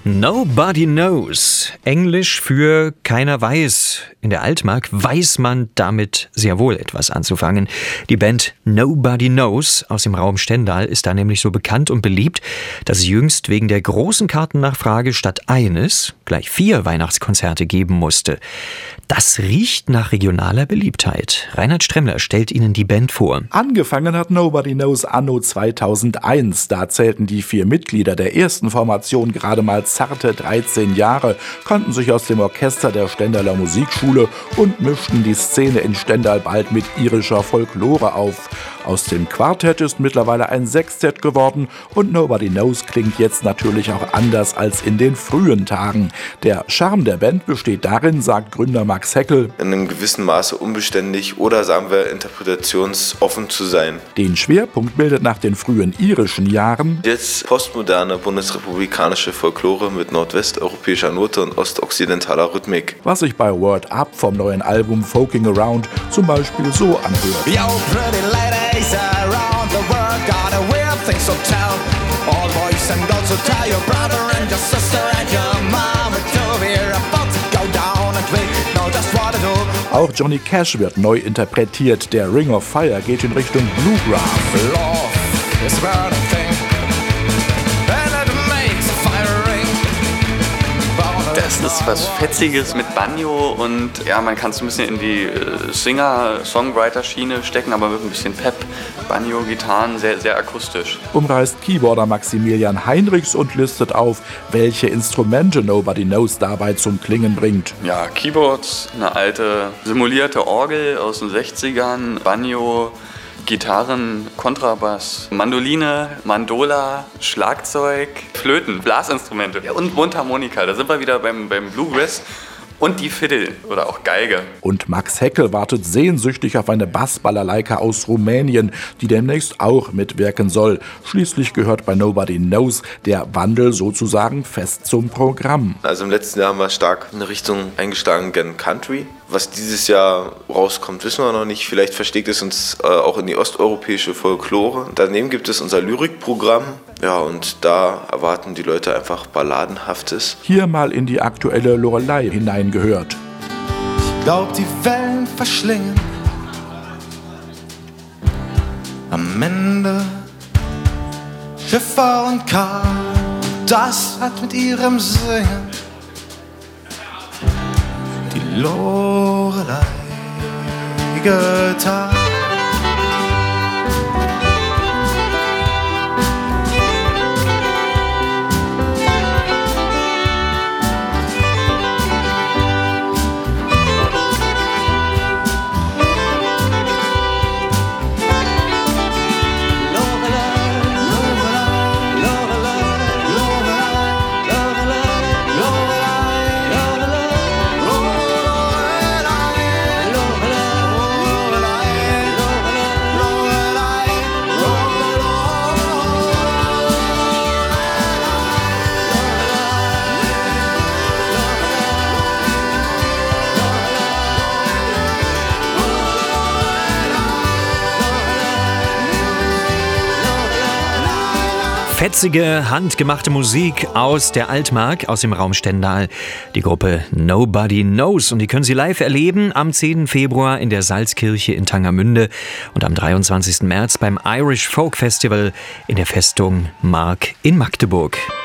Nobody knows. Englisch für keiner weiß. In der Altmark weiß man damit sehr wohl etwas anzufangen. Die Band Nobody Knows aus dem Raum Stendal ist da nämlich so bekannt und beliebt, dass es jüngst wegen der großen Kartennachfrage statt eines gleich 4 Weihnachtskonzerte geben musste. Das riecht nach regionaler Beliebtheit. Reinhard Stremmler stellt Ihnen die Band vor. Angefangen hat Nobody Knows anno 2001. Da zählten die 4 Mitglieder der ersten Formation gerade mal zarte 13 Jahre, kannten sich aus dem Orchester der Stendaler Musikschule und mischten die Szene in Stendal bald mit irischer Folklore auf. Aus dem Quartett ist mittlerweile ein Sextett geworden und Nobody Knows klingt jetzt natürlich auch anders als in den frühen Tagen. Der Charme der Band besteht darin, sagt Gründer Max Heckel, in einem gewissen Maße unbeständig oder sagen wir interpretationsoffen zu sein. Den Schwerpunkt bildet nach den frühen irischen Jahren Jetzt postmoderne bundesrepublikanische Folklore mit nordwesteuropäischer Note und ostokzidentaler Rhythmik. Was sich bei Word Up vom neuen Album Folking Around zum Beispiel so anhört. Yo, pretty ladies around the world got a weird things to tell. All boys and girls will tell your brother and your sister and your mom too. We're about to go down and we know just what to do. Auch Johnny Cash wird neu interpretiert. Der Ring of Fire geht in Richtung Bluegrass. Love is burning thing. And it makes a fire ring. Das ist was Fetziges mit Banjo und ja, man kann es ein bisschen in die Singer-Songwriter-Schiene stecken, aber mit ein bisschen Pep, Banjo, Gitarren, sehr, sehr akustisch. Umreißt Keyboarder Maximilian Heinrichs und listet auf, welche Instrumente Nobody Knows dabei zum Klingen bringt. Ja, Keyboards, eine alte simulierte Orgel aus den 60ern, Banjo, Gitarren, Kontrabass, Mandoline, Mandola, Schlagzeug, Flöten, Blasinstrumente und Mundharmonika. Da sind wir wieder beim Bluegrass. Und die Fiddle oder auch Geige. Und Max Heckel wartet sehnsüchtig auf eine Bassbalalaika aus Rumänien, die demnächst auch mitwirken soll. Schließlich gehört bei Nobody Knows der Wandel sozusagen fest zum Programm. Also im letzten Jahr haben wir stark in eine Richtung eingeschlagen gen Country. Was dieses Jahr rauskommt, wissen wir noch nicht. Vielleicht versteckt es uns auch in die osteuropäische Folklore. Daneben gibt es unser Lyrikprogramm. Ja, und da erwarten die Leute einfach Balladenhaftes. Hier mal in die aktuelle Lorelei hineingehört. Ich glaub, die Wellen verschlingen am Ende Schiffer und Karl. Das hat mit ihrem Singen die Lorelei getan. Fetzige, handgemachte Musik aus der Altmark, aus dem Raum Stendal. Die Gruppe Nobody Knows. Und die können Sie live erleben am 10. Februar in der Salzkirche in Tangermünde und am 23. März beim Irish Folk Festival in der Festung Mark in Magdeburg.